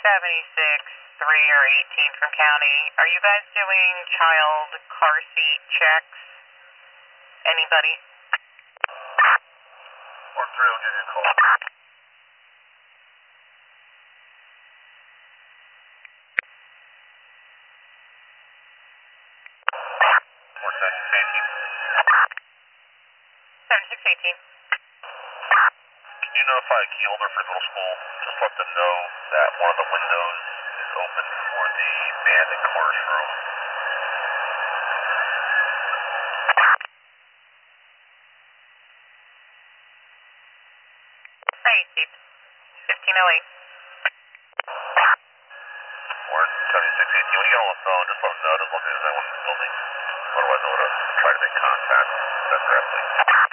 76, 3 or 18 from county. Are you guys doing child car seat checks? Anybody? 4-3 will give you a call. 7618. Can you notify a key holder for middle school? Just let them know that one of the windows is open for the band and chorus room. Hey, Steve. 1508. Or 7618. When you get on the phone, just let them know. Just look at anyone in the building. Otherwise, I would have tried to make contact directly.